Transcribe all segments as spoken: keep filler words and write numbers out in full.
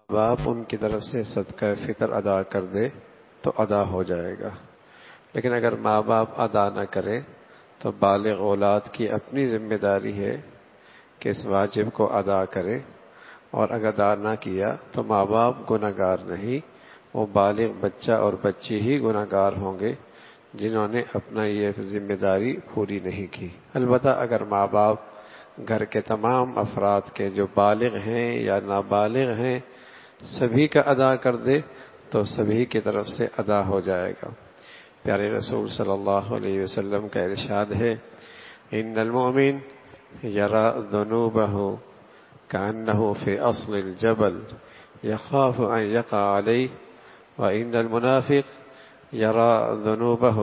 باپ ان کی طرف سے صدقہ فطر ادا کر دے تو ادا ہو جائے گا، لیکن اگر ماں باپ ادا نہ کرے تو بالغ اولاد کی اپنی ذمہ داری ہے کہ اس واجب کو ادا کرے، اور اگر ادا نہ کیا تو ماں باپ گناہگار نہیں، وہ بالغ بچہ اور بچی ہی گناہگار ہوں گے جنہوں نے اپنا یہ ذمہ داری پوری نہیں کی۔ البتہ اگر ماں باپ گھر کے تمام افراد کے جو بالغ ہیں یا نابالغ ہیں سبھی کا ادا کر دے تو سبھی کی طرف سے ادا ہو جائے گا۔ پیارے رسول صلی اللہ علیہ وسلم کا ارشاد ہے، ان المؤمن یرا ذنوبہ کأنہ فی اصل الجبل یخاف ان یقع علیہ، وان المنافق یرا ذنوبہ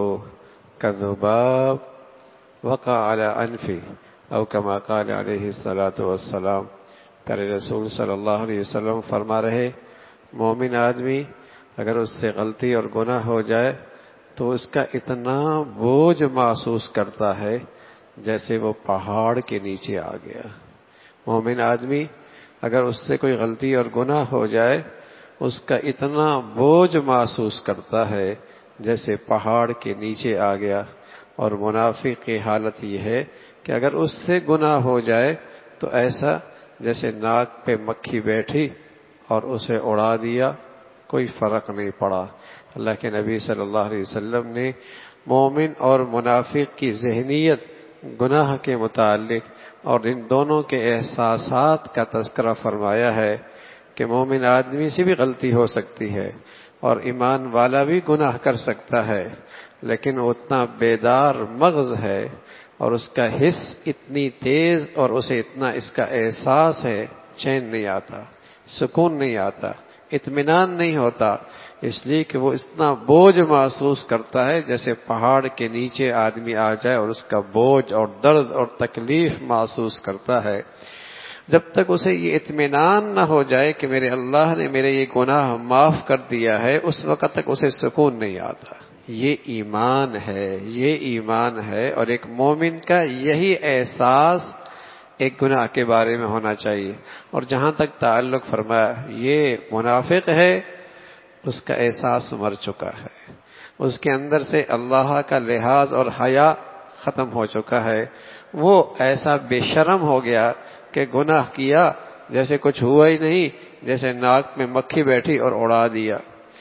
کذباب وقع علی انفہ، او کما قال علیہ الصلاۃ والسلام۔ پیارے رسول صلی اللہ علیہ وسلم فرما رہے، مومن آدمی اگر اس سے غلطی اور گناہ ہو جائے تو اس کا اتنا بوجھ محسوس کرتا ہے جیسے وہ پہاڑ کے نیچے آ گیا۔ مومن آدمی اگر اس سے کوئی غلطی اور گناہ ہو جائے اس کا اتنا بوجھ محسوس کرتا ہے جیسے پہاڑ کے نیچے آ گیا، اور منافق کی حالت یہ ہے کہ اگر اس سے گناہ ہو جائے تو ایسا جیسے ناک پہ مکھی بیٹھی اور اسے اڑا دیا، کوئی فرق نہیں پڑا۔ اللہ کے نبی صلی اللہ علیہ وسلم نے مومن اور منافق کی ذہنیت گناہ کے متعلق اور ان دونوں کے احساسات کا تذکرہ فرمایا ہے کہ مومن آدمی سے بھی غلطی ہو سکتی ہے اور ایمان والا بھی گناہ کر سکتا ہے، لیکن وہ اتنا بیدار مغز ہے اور اس کا حس اتنی تیز اور اسے اتنا اس کا احساس ہے، چین نہیں آتا، سکون نہیں آتا، اطمینان نہیں ہوتا، اس لیے کہ وہ اتنا بوجھ محسوس کرتا ہے جیسے پہاڑ کے نیچے آدمی آ جائے اور اس کا بوجھ اور درد اور تکلیف محسوس کرتا ہے۔ جب تک اسے یہ اطمینان نہ ہو جائے کہ میرے اللہ نے میرے یہ گناہ معاف کر دیا ہے، اس وقت تک اسے سکون نہیں آتا۔ یہ ایمان ہے، یہ ایمان ہے، اور ایک مومن کا یہی احساس ایک گناہ کے بارے میں ہونا چاہیے۔ اور جہاں تک تعلق فرمایا یہ منافق ہے، اس کا احساس مر چکا ہے، اس کے اندر سے اللہ کا لحاظ اور حیا ختم ہو چکا ہے، وہ ایسا بے شرم ہو گیا کہ گناہ کیا جیسے کچھ ہوا ہی نہیں، جیسے ناک میں مکھی بیٹھی اور اڑا دیا،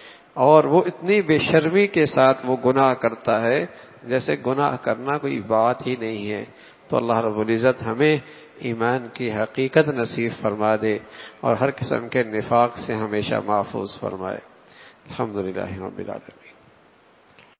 اور وہ اتنی بے شرمی کے ساتھ وہ گناہ کرتا ہے جیسے گناہ کرنا کوئی بات ہی نہیں ہے۔ تو اللہ رب العزت ہمیں ایمان کی حقیقت نصیب فرما دے اور ہر قسم کے نفاق سے ہمیشہ محفوظ فرمائے۔ الحمدللہ رب العالمین۔